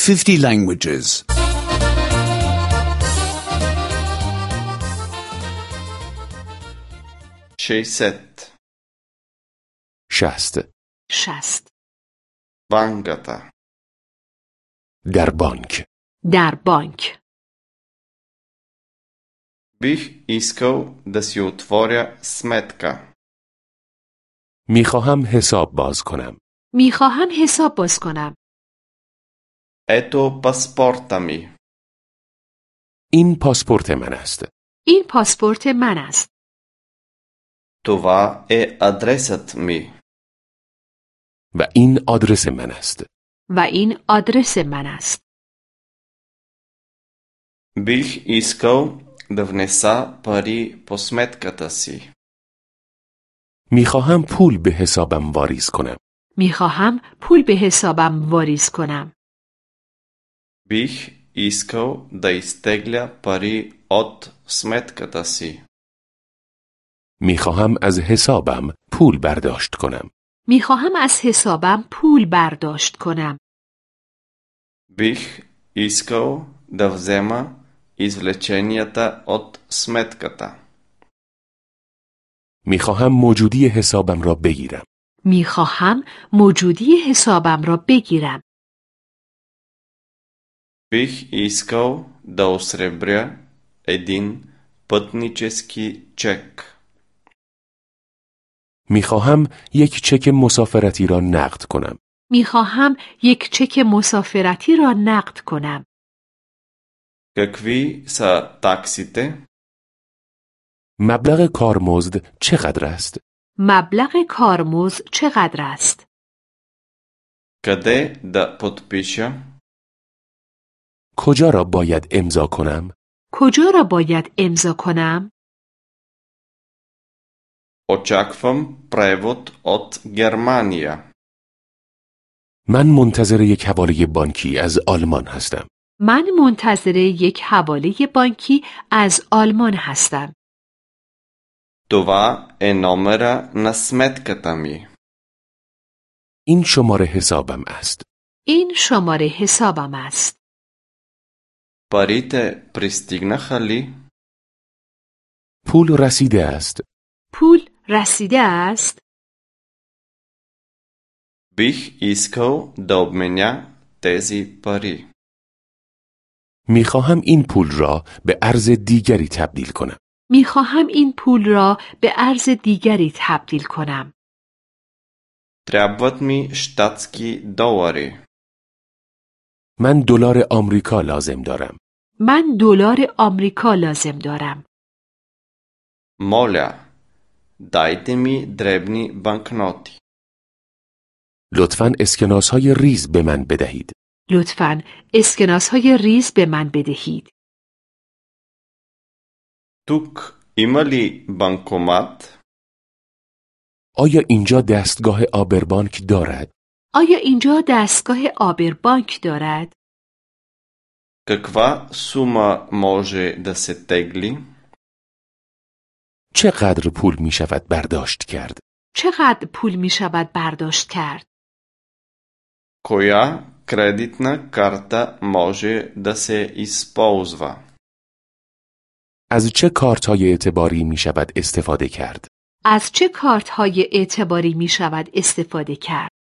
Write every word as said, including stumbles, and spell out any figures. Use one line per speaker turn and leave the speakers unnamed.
fifty languages.
ششصد
شست.
شست.
банката,
در بانک.
در بانک.
Бих искал да си отворя сметка.
میخواهم حساب باز کنم.
میخواهم حساب باز کنم.
Ето паспорта ми.
این پاسپورت من است.
این پاسپورت من است.
Това е адресът ми.
و این آدرس من است.
و این آدرس من است.
Бих искал да внеса пари по сметката си.
میخواهم پول به حسابم واریز کنم.
میخواهم پول به حسابم واریز کنم.
Бих искал да изтегля пари от сметката си.
میخواهم از حسابم پول برداشت کنم.
میخواهم از حسابم پول برداشت کنم.
Бих искал да взема извлеченията от сметката.
میخواهم موجودی حسابم را بگیرم.
میخواهم موجودی حسابم را بگیرم.
Бих искал да осребря един пътнически чек.
میخواهم یک چک مسافرتی را نقد کنم.
میخواهم یک چک مسافرتی را نقد کنم.
Какви са таксите?
مبلغ کارمزد چقدر است؟
مبلغ کارمزد چقدر است؟
Къде да подпиша?
کجا را باید امضا کنم؟
کجا را باید امضا کنم؟
Очаквам превод от Германия.
من منتظر یک حواله بانکی از آلمان هستم.
من منتظر یک حواله بانکی از آلمان هستم.
Това е номера на сметката ми.
این شماره حسابم است.
این شماره حسابم است.
Парите пристигнаха ли?
پول رسیده است.
پول رسیده است؟
Бих искал да обменя тези пари.
میخواهم این پول را به ارز دیگری تبدیل کنم.
میخواهم این پول را به ارز دیگری تبدیل کنم.
Трябват ми щатски долари.
من دلار آمریکا لازم دارم.
من دلار آمریکا لازم دارم.
Моля, дайте ми дребни банкноти.
لطفاً اسکناس های ریز به من بدهید.
لطفاً اسکناس های ریز به من بدهید.
Тук има ли банкомат?
آیا اینجا دستگاه آبربانک دارد؟
آیا اینجا دستگاه آبربانک دارد؟
Каква сума може да се тегли?
چقدر پول می شود برداشت کرد؟
چقدر پول می شود برداشت کرد؟
Коя кредитна карта може да се използва?
از چه کارت های اعتباری می شود استفاده کرد؟
از چه کارت های اعتباری می شود استفاده کرد؟